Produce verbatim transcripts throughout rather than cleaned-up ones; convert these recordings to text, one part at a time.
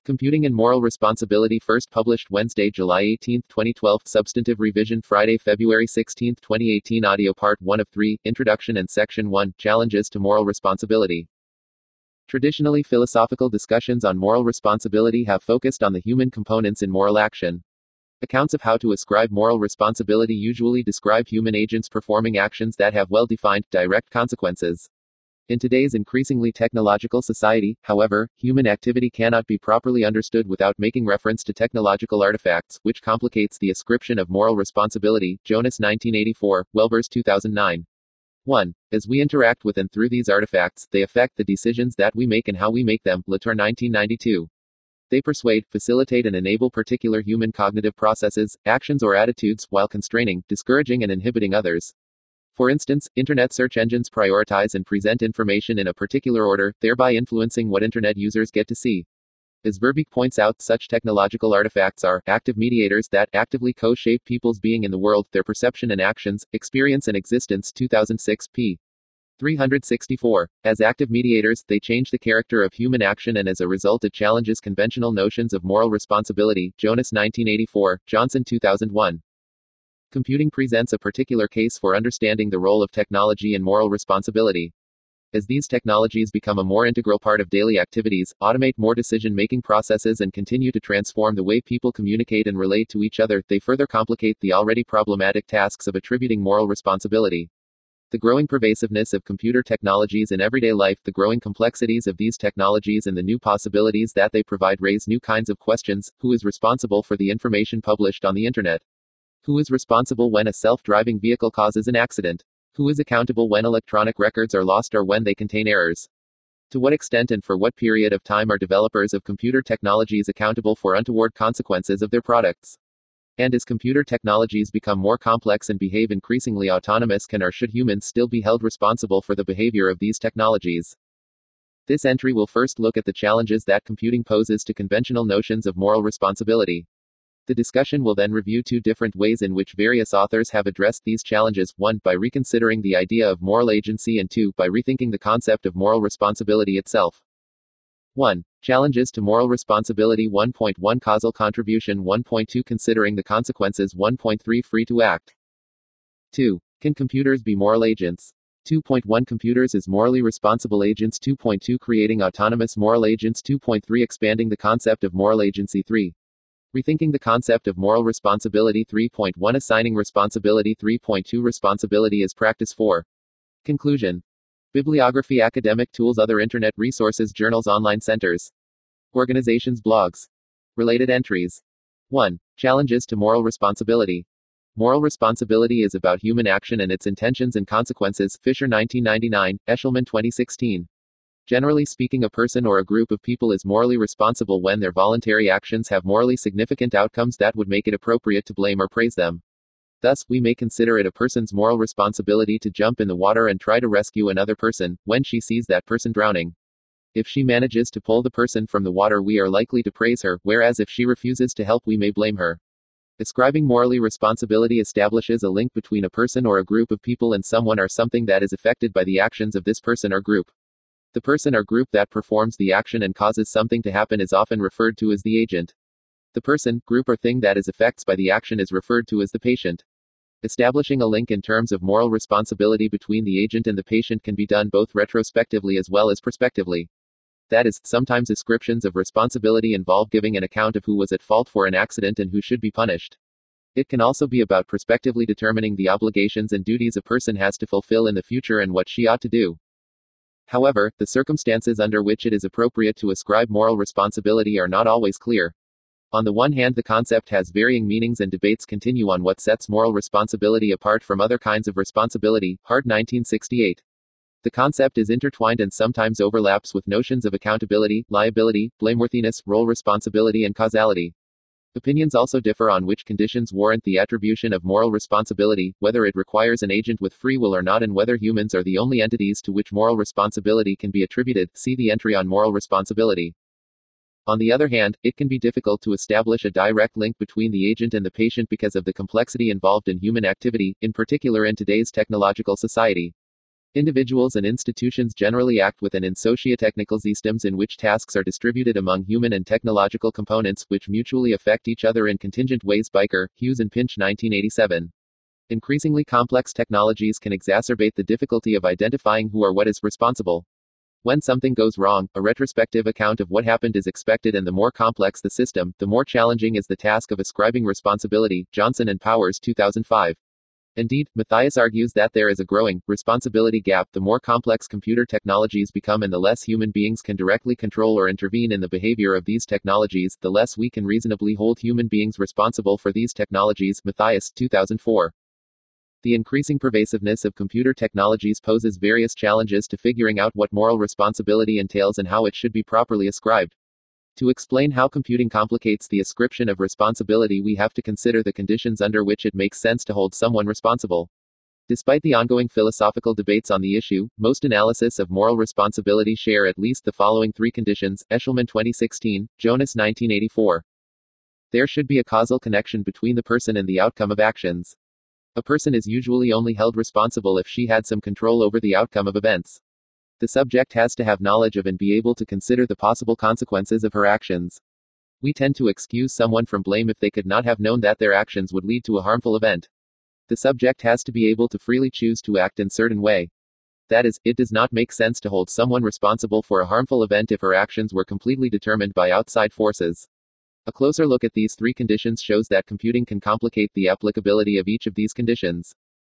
Computing and Moral Responsibility, first published Wednesday, July eighteenth, twenty twelve. Substantive revision Friday, February sixteenth, twenty eighteen. Audio part one of three. Introduction and Section one. Challenges to Moral Responsibility. Traditionally, philosophical discussions on moral responsibility have focused on the human components in moral action. Accounts of how to ascribe moral responsibility usually describe human agents performing actions that have well-defined, direct consequences. In today's increasingly technological society, however, human activity cannot be properly understood without making reference to technological artifacts, which complicates the ascription of moral responsibility. Jonas nineteen eighty-four, Welbers two thousand nine. one. As we interact with and through these artifacts, they affect the decisions that we make and how we make them. Latour nineteen ninety-two. They persuade, facilitate and enable particular human cognitive processes, actions or attitudes, while constraining, discouraging and inhibiting others. For instance, Internet search engines prioritize and present information in a particular order, thereby influencing what Internet users get to see. As Verbeek points out, such technological artifacts are active mediators that actively co-shape people's being in the world, their perception and actions, experience and existence. two thousand six, p. three sixty-four. As active mediators, they change the character of human action and as a result it challenges conventional notions of moral responsibility. Jonas nineteen eighty-four, Johnson two thousand one. Computing presents a particular case for understanding the role of technology and moral responsibility. As these technologies become a more integral part of daily activities, automate more decision-making processes and continue to transform the way people communicate and relate to each other, they further complicate the already problematic tasks of attributing moral responsibility. The growing pervasiveness of computer technologies in everyday life, the growing complexities of these technologies and the new possibilities that they provide raise new kinds of questions. Who is responsible for the information published on the Internet? Who is responsible when a self-driving vehicle causes an accident? Who is accountable when electronic records are lost or when they contain errors? To what extent and for what period of time are developers of computer technologies accountable for untoward consequences of their products? And as computer technologies become more complex and behave increasingly autonomous, can or should humans still be held responsible for the behavior of these technologies? This entry will first look at the challenges that computing poses to conventional notions of moral responsibility. The discussion will then review two different ways in which various authors have addressed these challenges, one, by reconsidering the idea of moral agency and two, by rethinking the concept of moral responsibility itself. one. Challenges to moral responsibility. one point one Causal contribution. one point two Considering the consequences. one point three Free to act. two. Can computers be moral agents? two point one Computers as morally responsible agents. two point two Creating autonomous moral agents. two point three Expanding the concept of moral agency. three. Rethinking the concept of moral responsibility. three point one Assigning responsibility. three point two Responsibility as practice. four. Conclusion. Bibliography, academic tools, other internet resources, journals, online centers, organizations, blogs. Related entries. one. Challenges to moral responsibility. Moral responsibility is about human action and its intentions and consequences. Fisher nineteen ninety-nine, Eshelman twenty sixteen. Generally speaking, a person or a group of people is morally responsible when their voluntary actions have morally significant outcomes that would make it appropriate to blame or praise them. Thus, we may consider it a person's moral responsibility to jump in the water and try to rescue another person, when she sees that person drowning. If she manages to pull the person from the water, we are likely to praise her, whereas if she refuses to help, we may blame her. Ascribing morally responsibility establishes a link between a person or a group of people and someone or something that is affected by the actions of this person or group. The person or group that performs the action and causes something to happen is often referred to as the agent. The person, group or thing that is affected by the action is referred to as the patient. Establishing a link in terms of moral responsibility between the agent and the patient can be done both retrospectively as well as prospectively. That is, sometimes ascriptions of responsibility involve giving an account of who was at fault for an accident and who should be punished. It can also be about prospectively determining the obligations and duties a person has to fulfill in the future and what she ought to do. However, the circumstances under which it is appropriate to ascribe moral responsibility are not always clear. On the one hand, the concept has varying meanings and debates continue on what sets moral responsibility apart from other kinds of responsibility. Hart nineteen sixty-eight. The concept is intertwined and sometimes overlaps with notions of accountability, liability, blameworthiness, role responsibility and causality. Opinions also differ on which conditions warrant the attribution of moral responsibility, whether it requires an agent with free will or not, and whether humans are the only entities to which moral responsibility can be attributed. See the entry on moral responsibility. On the other hand, it can be difficult to establish a direct link between the agent and the patient because of the complexity involved in human activity, in particular in today's technological society. Individuals and institutions generally act within in socio-technical systems in which tasks are distributed among human and technological components, which mutually affect each other in contingent ways. Biker, Hughes and Pinch nineteen eighty-seven. Increasingly complex technologies can exacerbate the difficulty of identifying who or what is responsible. When something goes wrong, a retrospective account of what happened is expected, and the more complex the system, the more challenging is the task of ascribing responsibility. Johnson and Powers two thousand five. Indeed, Mathias argues that there is a growing responsibility gap the more complex computer technologies become, and the less human beings can directly control or intervene in the behavior of these technologies, the less we can reasonably hold human beings responsible for these technologies. Mathias two thousand four. The increasing pervasiveness of computer technologies poses various challenges to figuring out what moral responsibility entails and how it should be properly ascribed. To explain how computing complicates the ascription of responsibility, we have to consider the conditions under which it makes sense to hold someone responsible. Despite the ongoing philosophical debates on the issue, most analysis of moral responsibility share at least the following three conditions. Eshelman twenty sixteen, Jonas nineteen eighty-four. There should be a causal connection between the person and the outcome of actions. A person is usually only held responsible if she had some control over the outcome of events. The subject has to have knowledge of and be able to consider the possible consequences of her actions. We tend to excuse someone from blame if they could not have known that their actions would lead to a harmful event. The subject has to be able to freely choose to act in certain way. That is, it does not make sense to hold someone responsible for a harmful event if her actions were completely determined by outside forces. A closer look at these three conditions shows that computing can complicate the applicability of each of these conditions.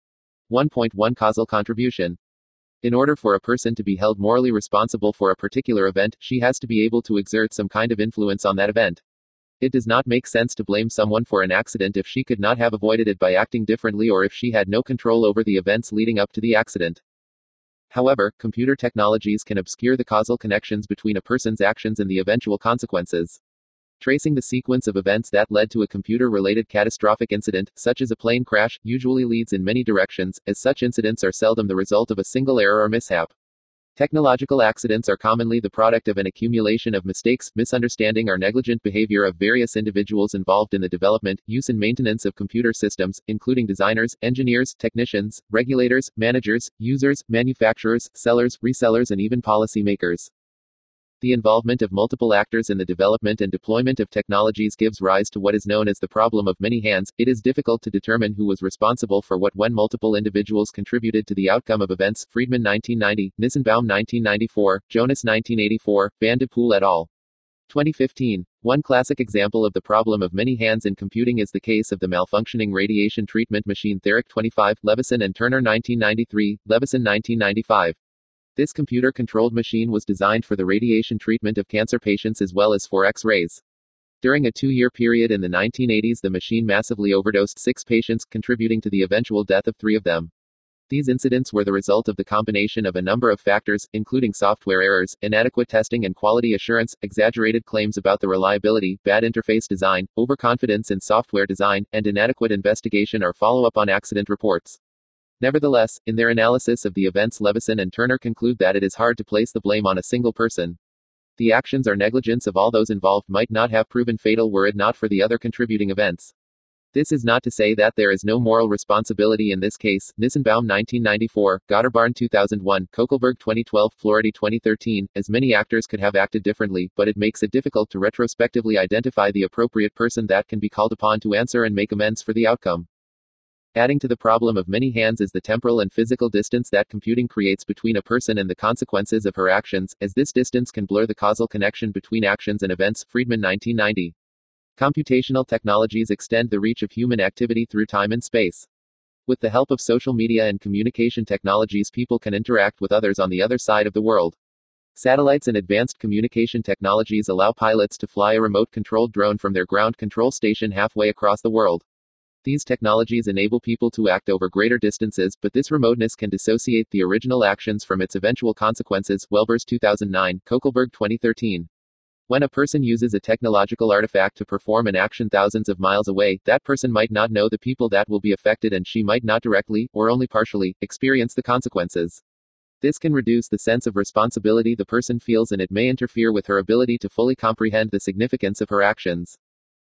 one point one Causal contribution. In order for a person to be held morally responsible for a particular event, she has to be able to exert some kind of influence on that event. It does not make sense to blame someone for an accident if she could not have avoided it by acting differently, or if she had no control over the events leading up to the accident. However, computer technologies can obscure the causal connections between a person's actions and the eventual consequences. Tracing the sequence of events that led to a computer-related catastrophic incident, such as a plane crash, usually leads in many directions, as such incidents are seldom the result of a single error or mishap. Technological accidents are commonly the product of an accumulation of mistakes, misunderstanding, or negligent behavior of various individuals involved in the development, use, and maintenance of computer systems, including designers, engineers, technicians, regulators, managers, users, manufacturers, sellers, resellers, and even policymakers. The involvement of multiple actors in the development and deployment of technologies gives rise to what is known as the problem of many hands. It is difficult to determine who was responsible for what when multiple individuals contributed to the outcome of events. Friedman nineteen ninety, Nissenbaum nineteen ninety-four, Jonas nineteen eighty-four, Van de Poel et al. twenty fifteen. One classic example of the problem of many hands in computing is the case of the malfunctioning radiation treatment machine Theric twenty-five, Levison and Turner nineteen ninety-three, Levison nineteen ninety-five. This computer-controlled machine was designed for the radiation treatment of cancer patients as well as for X-rays. During a two-year period in the nineteen eighties, the machine massively overdosed six patients, contributing to the eventual death of three of them. These incidents were the result of the combination of a number of factors, including software errors, inadequate testing and quality assurance, exaggerated claims about the reliability, bad interface design, overconfidence in software design, and inadequate investigation or follow-up on accident reports. Nevertheless, in their analysis of the events, Levison and Turner conclude that it is hard to place the blame on a single person. The actions or negligence of all those involved might not have proven fatal were it not for the other contributing events. This is not to say that there is no moral responsibility in this case. Nissenbaum nineteen ninety-four, Gotterbarn two thousand one, Kokelberg twenty twelve, Flaherty twenty thirteen, as many actors could have acted differently, but it makes it difficult to retrospectively identify the appropriate person that can be called upon to answer and make amends for the outcome. Adding to the problem of many hands is the temporal and physical distance that computing creates between a person and the consequences of her actions, as this distance can blur the causal connection between actions and events. Friedman nineteen ninety. Computational technologies extend the reach of human activity through time and space. With the help of social media and communication technologies, people can interact with others on the other side of the world. Satellites and advanced communication technologies allow pilots to fly a remote-controlled drone from their ground control station halfway across the world. These technologies enable people to act over greater distances, but this remoteness can dissociate the original actions from its eventual consequences. Welbers two thousand nine, Kokelberg twenty thirteen. When a person uses a technological artifact to perform an action thousands of miles away, that person might not know the people that will be affected, and she might not directly, or only partially, experience the consequences. This can reduce the sense of responsibility the person feels, and it may interfere with her ability to fully comprehend the significance of her actions.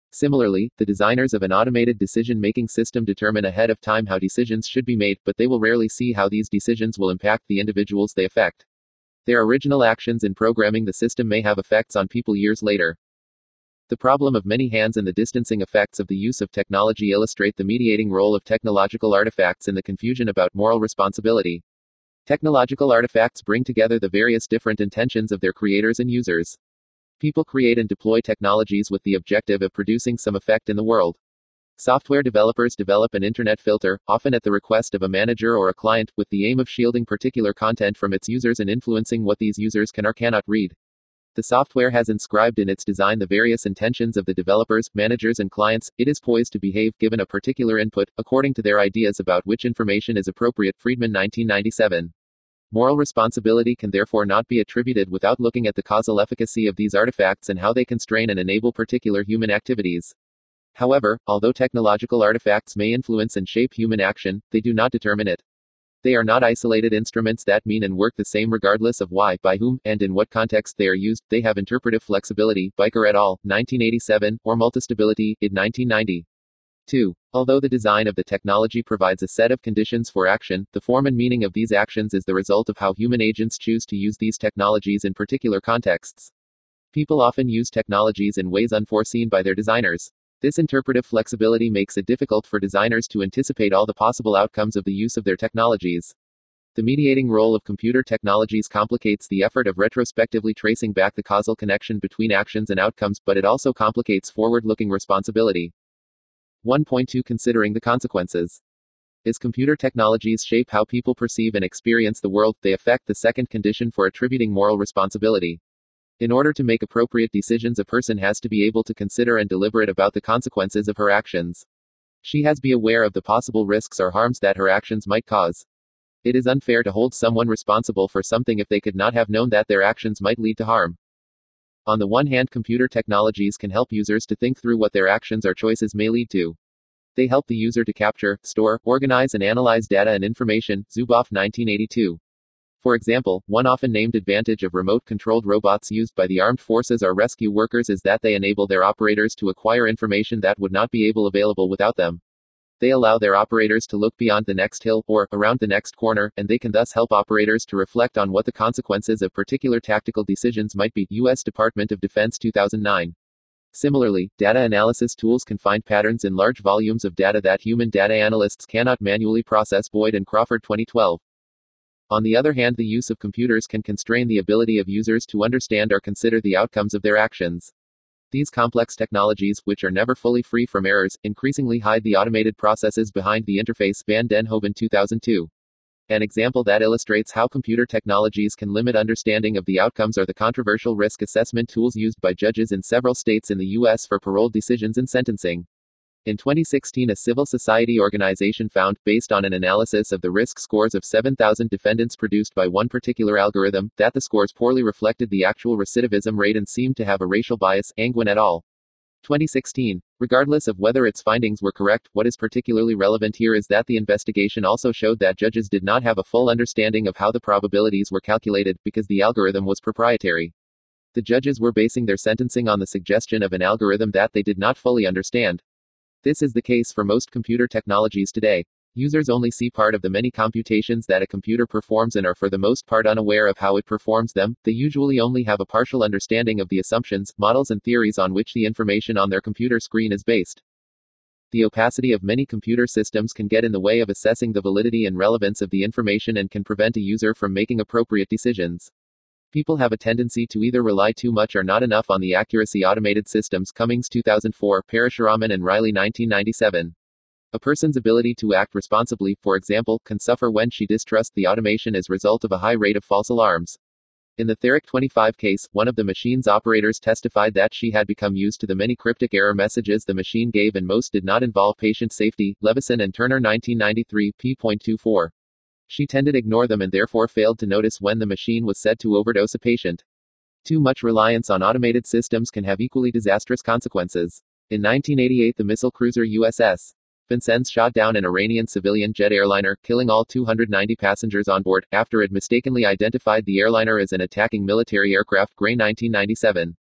Similarly, the designers of an automated decision-making system determine ahead of time how decisions should be made, but they will rarely see how these decisions will impact the individuals they affect. Their original actions in programming the system may have effects on people years later. The problem of many hands and the distancing effects of the use of technology illustrate the mediating role of technological artifacts in the confusion about moral responsibility. Technological artifacts bring together the various different intentions of their creators and users. People create and deploy technologies with the objective of producing some effect in the world. Software developers develop an internet filter, often at the request of a manager or a client, with the aim of shielding particular content from its users and influencing what these users can or cannot read. The software has inscribed in its design the various intentions of the developers, managers, and clients. It is poised to behave given a particular input, according to their ideas about which information is appropriate. Friedman, nineteen ninety-seven. Moral responsibility can therefore not be attributed without looking at the causal efficacy of these artifacts and how they constrain and enable particular human activities. However, although technological artifacts may influence and shape human action, they do not determine it. They are not isolated instruments that mean and work the same regardless of why, by whom, and in what context they are used. They have interpretive flexibility. Biker et al., nineteen eighty-seven, or multistability, id nineteen ninety. two. Although the design of the technology provides a set of conditions for action, the form and meaning of these actions is the result of how human agents choose to use these technologies in particular contexts. People often use technologies in ways unforeseen by their designers. This interpretive flexibility makes it difficult for designers to anticipate all the possible outcomes of the use of their technologies. The mediating role of computer technologies complicates the effort of retrospectively tracing back the causal connection between actions and outcomes, but it also complicates forward-looking responsibility. one point two Considering the consequences. As computer technologies shape how people perceive and experience the world, they affect the second condition for attributing moral responsibility. In order to make appropriate decisions, a person has to be able to consider and deliberate about the consequences of her actions. She has to be aware of the possible risks or harms that her actions might cause. It is unfair to hold someone responsible for something if they could not have known that their actions might lead to harm. On the one hand, computer technologies can help users to think through what their actions or choices may lead to. They help the user to capture, store, organize, and analyze data and information. Zuboff, nineteen eighty-two. For example, one often named advantage of remote-controlled robots used by the armed forces or rescue workers is that they enable their operators to acquire information that would not be able available without them. They allow their operators to look beyond the next hill, or around the next corner, and they can thus help operators to reflect on what the consequences of particular tactical decisions might be. U S Department of Defense, two thousand nine. Similarly, data analysis tools can find patterns in large volumes of data that human data analysts cannot manually process. Boyd and Crawford, twenty twelve. On the other hand, the use of computers can constrain the ability of users to understand or consider the outcomes of their actions. These complex technologies, which are never fully free from errors, increasingly hide the automated processes behind the interface. Van den Hoven, two thousand two. An example that illustrates how computer technologies can limit understanding of the outcomes are the controversial risk assessment tools used by judges in several states in the U S for parole decisions and sentencing. In twenty sixteen, a civil society organization found, based on an analysis of the risk scores of seven thousand defendants produced by one particular algorithm, that the scores poorly reflected the actual recidivism rate and seemed to have a racial bias. Angwin et al. twenty sixteen. Regardless of whether its findings were correct, what is particularly relevant here is that the investigation also showed that judges did not have a full understanding of how the probabilities were calculated, because the algorithm was proprietary. The judges were basing their sentencing on the suggestion of an algorithm that they did not fully understand. This is the case for most computer technologies today. Users only see part of the many computations that a computer performs and are for the most part unaware of how it performs them. They usually only have a partial understanding of the assumptions, models, and theories on which the information on their computer screen is based. The opacity of many computer systems can get in the way of assessing the validity and relevance of the information and can prevent a user from making appropriate decisions. People have a tendency to either rely too much or not enough on the accuracy automated systems. Cummings, two thousand four, Parasharaman and Riley, nineteen ninety-seven. A person's ability to act responsibly, for example, can suffer when she distrusts the automation as a result of a high rate of false alarms. In the Therick twenty-five case, one of the machine's operators testified that she had become used to the many cryptic error messages the machine gave, and most did not involve patient safety. Levison and Turner, nineteen ninety-three, p. twenty-four. She tended to ignore them and therefore failed to notice when the machine was said to overdose a patient. Too much reliance on automated systems can have equally disastrous consequences. In nineteen eighty-eight, the missile cruiser U S S Vincennes shot down an Iranian civilian jet airliner, killing all two hundred ninety passengers on board, after it mistakenly identified the airliner as an attacking military aircraft. Gray, nineteen ninety-seven.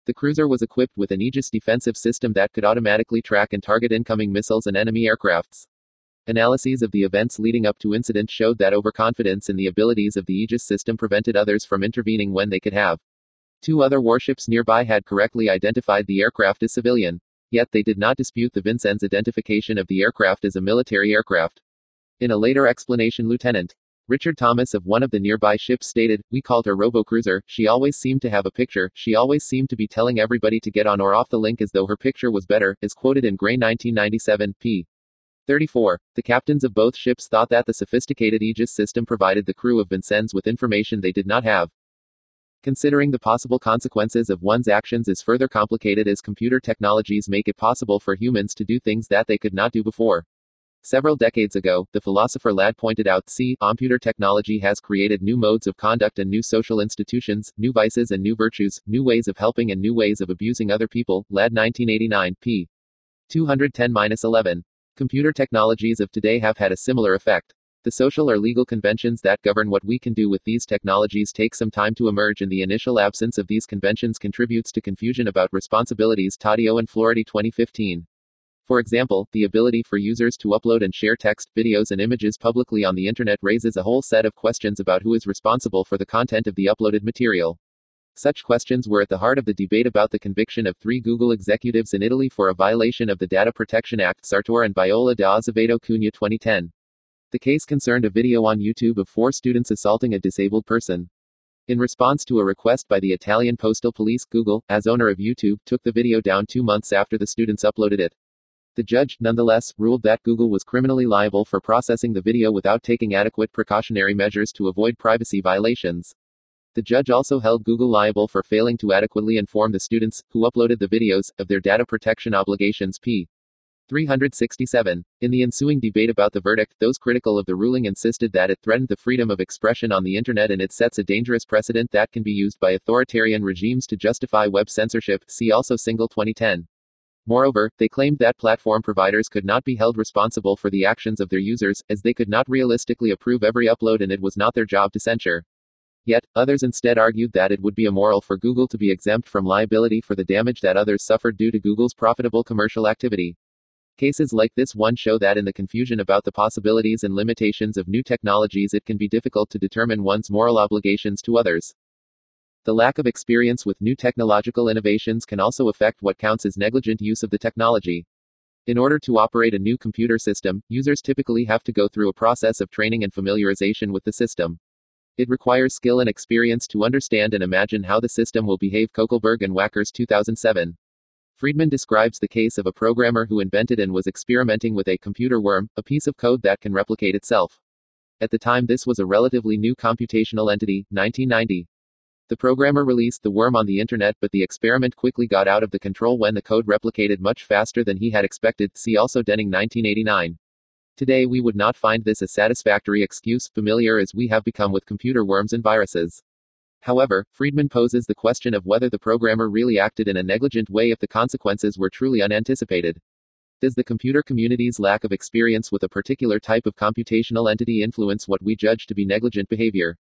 The cruiser was equipped with an Aegis defensive system that could automatically track and target incoming missiles and enemy aircrafts. Analyses of the events leading up to incident showed that overconfidence in the abilities of the Aegis system prevented others from intervening when they could have. Two other warships nearby had correctly identified the aircraft as civilian. Yet they did not dispute the Vincennes identification of the aircraft as a military aircraft. In a later explanation, Lieutenant Richard Thomas of one of the nearby ships stated, "We called her Robo-Cruiser. She always seemed to have a picture. She always seemed to be telling everybody to get on or off the link as though her picture was better," is quoted in Gray nineteen ninety-seven, p. thirty-four. The captains of both ships thought that the sophisticated Aegis system provided the crew of Vincennes with information they did not have. Considering the possible consequences of one's actions is further complicated as computer technologies make it possible for humans to do things that they could not do before. Several decades ago, the philosopher Ladd pointed out, see, computer technology has created new modes of conduct and new social institutions, new vices and new virtues, new ways of helping and new ways of abusing other people. Ladd nineteen eighty-nine, p. two ten to eleven. Computer technologies of today have had a similar effect. The social or legal conventions that govern what we can do with these technologies take some time to emerge, and the initial absence of these conventions contributes to confusion about responsibilities. Taddeo and Floridi twenty fifteen. For example, the ability for users to upload and share text, videos, and images publicly on the internet raises a whole set of questions about who is responsible for the content of the uploaded material. Such questions were at the heart of the debate about the conviction of three Google executives in Italy for a violation of the Data Protection Act. Sartor and Viola de Azevedo Cunha twenty ten. The case concerned a video on YouTube of four students assaulting a disabled person. In response to a request by the Italian Postal Police, Google, as owner of YouTube, took the video down two months after the students uploaded it. The judge, nonetheless, ruled that Google was criminally liable for processing the video without taking adequate precautionary measures to avoid privacy violations. The judge also held Google liable for failing to adequately inform the students, who uploaded the videos, of their data protection obligations. p. three sixty-seven. In the ensuing debate about the verdict, those critical of the ruling insisted that it threatened the freedom of expression on the internet and it sets a dangerous precedent that can be used by authoritarian regimes to justify web censorship. See also Single twenty ten. Moreover, they claimed that platform providers could not be held responsible for the actions of their users, as they could not realistically approve every upload and it was not their job to censure. Yet, others instead argued that it would be immoral for Google to be exempt from liability for the damage that others suffered due to Google's profitable commercial activity. Cases like this one show that in the confusion about the possibilities and limitations of new technologies, it can be difficult to determine one's moral obligations to others. The lack of experience with new technological innovations can also affect what counts as negligent use of the technology. In order to operate a new computer system, users typically have to go through a process of training and familiarization with the system. It requires skill and experience to understand and imagine how the system will behave. Kokelberg and Wackers two thousand seven. Friedman describes the case of a programmer who invented and was experimenting with a computer worm, a piece of code that can replicate itself. At the time, this was a relatively new computational entity, nineteen ninety. The programmer released the worm on the internet, but the experiment quickly got out of the control when the code replicated much faster than he had expected. See also Denning nineteen eighty-nine. Today we would not find this a satisfactory excuse, familiar as we have become with computer worms and viruses. However, Friedman poses the question of whether the programmer really acted in a negligent way if the consequences were truly unanticipated. Does the computer community's lack of experience with a particular type of computational entity influence what we judge to be negligent behavior?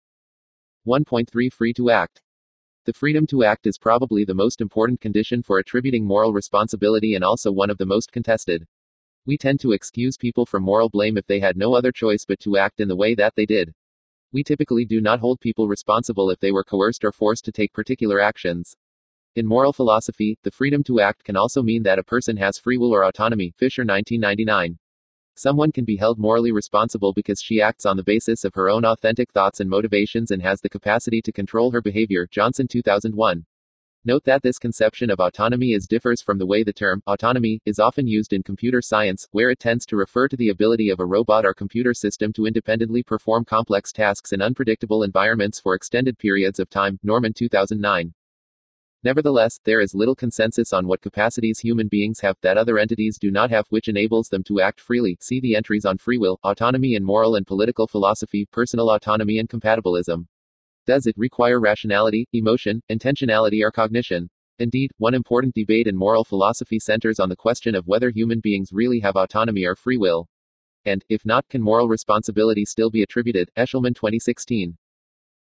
one point three Free to act. The freedom to act is probably the most important condition for attributing moral responsibility and also one of the most contested. We tend to excuse people from moral blame if they had no other choice but to act in the way that they did. We typically do not hold people responsible if they were coerced or forced to take particular actions. In moral philosophy, the freedom to act can also mean that a person has free will or autonomy. Fisher nineteen ninety-nine. Someone can be held morally responsible because she acts on the basis of her own authentic thoughts and motivations and has the capacity to control her behavior. Johnson two thousand one. Note that this conception of autonomy is differs from the way the term autonomy is often used in computer science, where it tends to refer to the ability of a robot or computer system to independently perform complex tasks in unpredictable environments for extended periods of time. Norman two thousand nine. Nevertheless, there is little consensus on what capacities human beings have that other entities do not have, which enables them to act freely. See the entries on free will, autonomy in moral and political philosophy, personal autonomy and compatibilism. Does it require rationality, emotion, intentionality, or cognition? Indeed, one important debate in moral philosophy centers on the question of whether human beings really have autonomy or free will. And, if not, can moral responsibility still be attributed? Eshelman twenty sixteen.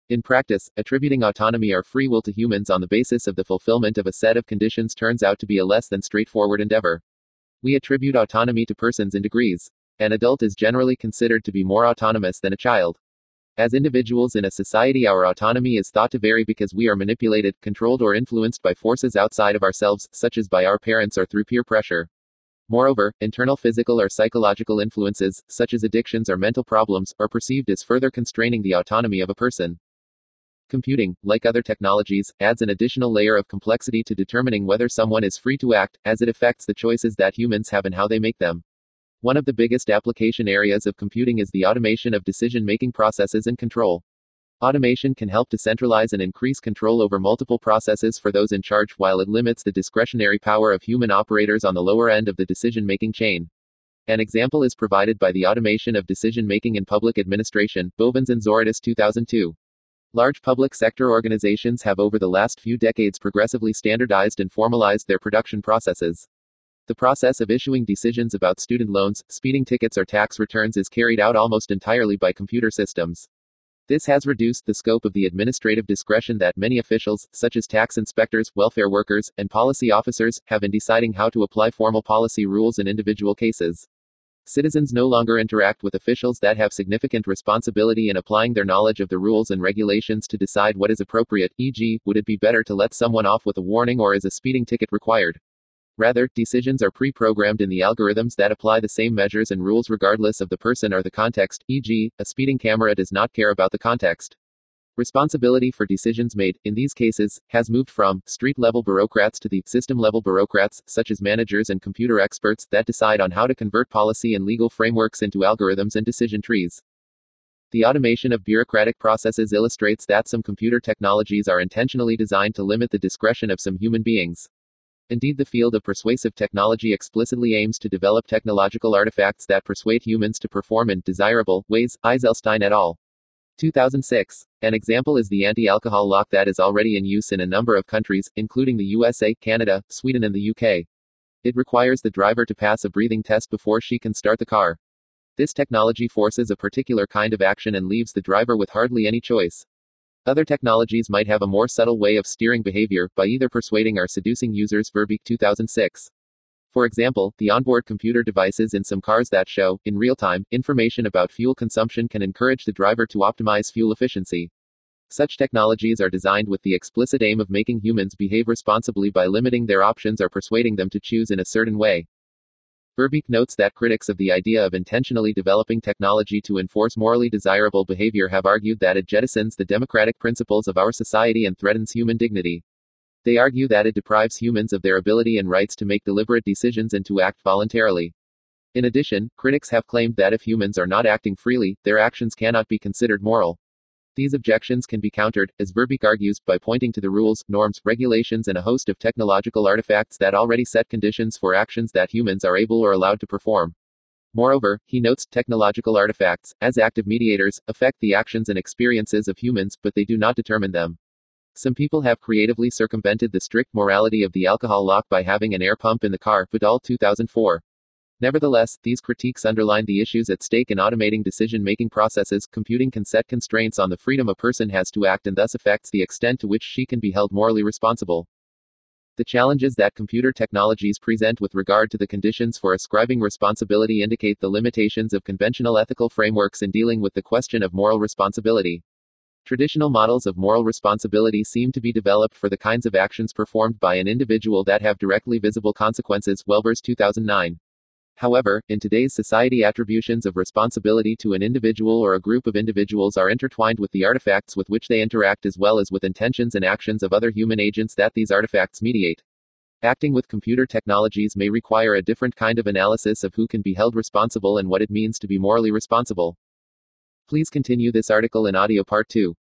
In practice, attributing autonomy or free will to humans on the basis of the fulfillment of a set of conditions turns out to be a less than straightforward endeavor. We attribute autonomy to persons in degrees. An adult is generally considered to be more autonomous than a child. As individuals in a society, our autonomy is thought to vary because we are manipulated, controlled, or influenced by forces outside of ourselves, such as by our parents or through peer pressure. Moreover, internal physical or psychological influences, such as addictions or mental problems, are perceived as further constraining the autonomy of a person. Computing, like other technologies, adds an additional layer of complexity to determining whether someone is free to act, as it affects the choices that humans have and how they make them. One of the biggest application areas of computing is the automation of decision-making processes and control. Automation can help to centralize and increase control over multiple processes for those in charge, while it limits the discretionary power of human operators on the lower end of the decision-making chain. An example is provided by the automation of decision-making in public administration, Bovens and Zoridis two thousand two. Large public sector organizations have over the last few decades progressively standardized and formalized their production processes. The process of issuing decisions about student loans, speeding tickets, or tax returns is carried out almost entirely by computer systems. This has reduced the scope of the administrative discretion that many officials, such as tax inspectors, welfare workers, and policy officers, have in deciding how to apply formal policy rules in individual cases. Citizens no longer interact with officials that have significant responsibility in applying their knowledge of the rules and regulations to decide what is appropriate, for example, would it be better to let someone off with a warning, or is a speeding ticket required? Rather, decisions are pre-programmed in the algorithms that apply the same measures and rules regardless of the person or the context, for example, a speeding camera does not care about the context. Responsibility for decisions made, in these cases, has moved from street-level bureaucrats to the system-level bureaucrats, such as managers and computer experts, that decide on how to convert policy and legal frameworks into algorithms and decision trees. The automation of bureaucratic processes illustrates that some computer technologies are intentionally designed to limit the discretion of some human beings. Indeed, the field of persuasive technology explicitly aims to develop technological artifacts that persuade humans to perform in desirable ways. Eiselstein et al. two thousand six. An example is the anti-alcohol lock that is already in use in a number of countries, including the U S A, Canada, Sweden, and the U K. It requires the driver to pass a breathing test before she can start the car. This technology forces a particular kind of action and leaves the driver with hardly any choice. Other technologies might have a more subtle way of steering behavior, by either persuading or seducing users. Verbeek two thousand six. For example, the onboard computer devices in some cars that show, in real time, information about fuel consumption can encourage the driver to optimize fuel efficiency. Such technologies are designed with the explicit aim of making humans behave responsibly by limiting their options or persuading them to choose in a certain way. Verbeek notes that critics of the idea of intentionally developing technology to enforce morally desirable behavior have argued that it jettisons the democratic principles of our society and threatens human dignity. They argue that it deprives humans of their ability and rights to make deliberate decisions and to act voluntarily. In addition, critics have claimed that if humans are not acting freely, their actions cannot be considered moral. These objections can be countered, as Verbeek argues, by pointing to the rules, norms, regulations, and a host of technological artifacts that already set conditions for actions that humans are able or allowed to perform. Moreover, he notes, technological artifacts, as active mediators, affect the actions and experiences of humans, but they do not determine them. Some people have creatively circumvented the strict morality of the alcohol lock by having an air pump in the car. Vidal two thousand four. Nevertheless, these critiques underline the issues at stake in automating decision-making processes. Computing can set constraints on the freedom a person has to act and thus affects the extent to which she can be held morally responsible. The challenges that computer technologies present with regard to the conditions for ascribing responsibility indicate the limitations of conventional ethical frameworks in dealing with the question of moral responsibility. Traditional models of moral responsibility seem to be developed for the kinds of actions performed by an individual that have directly visible consequences. Welbers two thousand nine. However, in today's society, attributions of responsibility to an individual or a group of individuals are intertwined with the artifacts with which they interact, as well as with intentions and actions of other human agents that these artifacts mediate. Acting with computer technologies may require a different kind of analysis of who can be held responsible and what it means to be morally responsible. Please continue this article in audio part two.